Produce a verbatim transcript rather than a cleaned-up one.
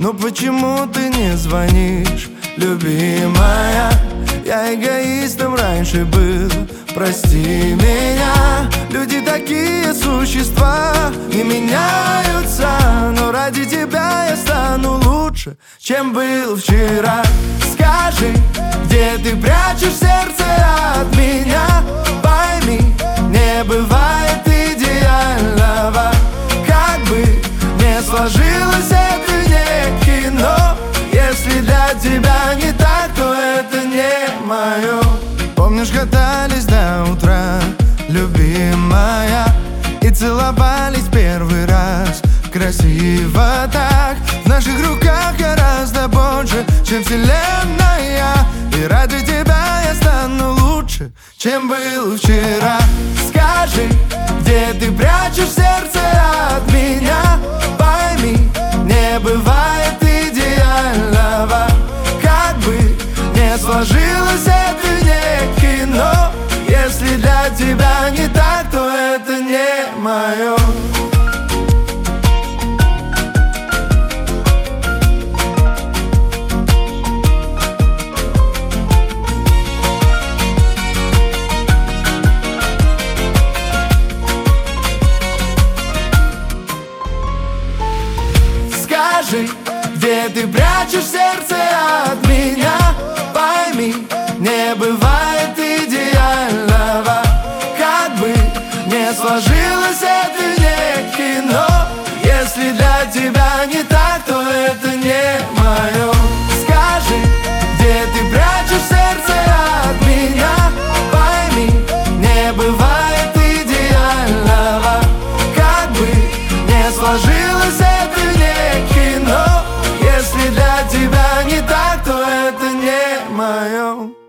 но почему ты не звонишь, любимая? Я эгоистом раньше был, прости меня. Люди такие существа, не меняются, но ради тебя я стану лучше, чем был вчера. Скажи, где ты прячешь сердце от меня? Пойми, не бывает идеального. Как бы не сложилось, это не кино. Если для тебя не так, то это не мое. Помнишь, катались до утра, любимая, и целовались первый раз. Красиво так, в наших руках гораздо больше, чем вселенная. И ради тебя я стану лучше, чем был вчера. Скажи, где ты прячешь сердце от меня? Пойми, не бывает идеального. Как бы не сложилось, это не кино. Если для тебя не так, то это не мое. Скажи, где ты прячешь сердце от меня? Пойми, не бывает идеального. Как бы не сложилось, это не кино. Если для тебя не так, то это не мое. Скажи, где ты прячешь сердце от меня? Пойми, не бывает идеального. Как бы не сложилось, это не кино. Если для тебя не так, то это не мое.